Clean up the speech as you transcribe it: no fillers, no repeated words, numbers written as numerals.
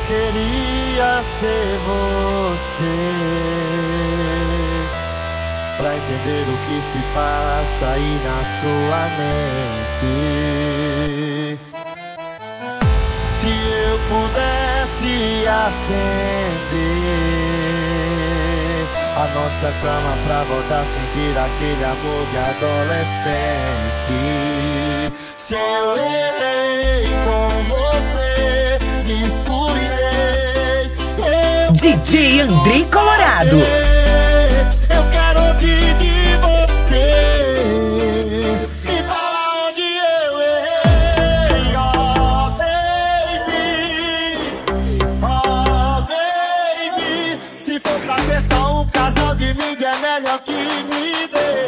queria ser você, pra entender o que se passa aí na sua mente. Se eu pudesse acender a nossa cama pra voltar a sentir aquele amor de adolescente. Se eu errei com você, descuidei. DJ Andrei Colorado. Eu quero ouvir de você. Me fala onde eu errei. Oh baby, se for pra ver só um casal de mídia, é melhor que me dê.